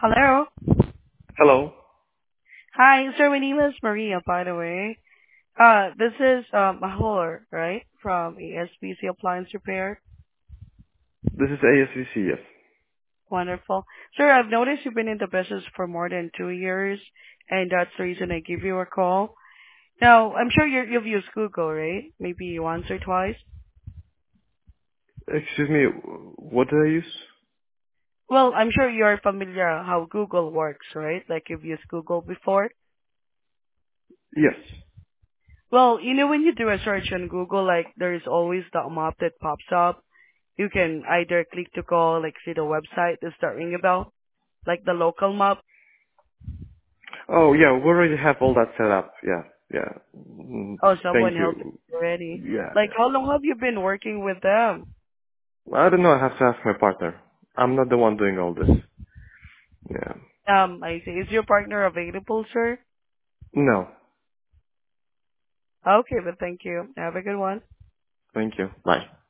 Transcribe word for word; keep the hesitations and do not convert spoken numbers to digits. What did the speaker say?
Hello. Hello. Hi, sir. My name is Maria, by the way. Uh, this is um Mahor, right? From A S B C Appliance Repair. This is A S V C, yes. Wonderful. Sir, I've noticed you've been in the business for more than two years, and that's the reason I give you a call. Now, I'm sure you're, you've used Google, right? Maybe once or twice. Excuse me, what did I use? Well, I'm sure you're familiar how Google works, right? Like you've used Google before. Yes. Well, you know when you do a search on Google, like there's always the map that pops up. You can either click to call, like see the website, does that ring a bell? Like the local map. Oh, yeah, we already have all that set up. Yeah, yeah. Mm, Oh, Thank someone helped you. you already. Yeah, Like how yeah. long have you been working with them? I don't know, I have to ask my partner. I'm not the one doing all this. Yeah. Um, I see. Is your partner available, sir? No, Okay, but thank you. Have a good one. thank you. Bye.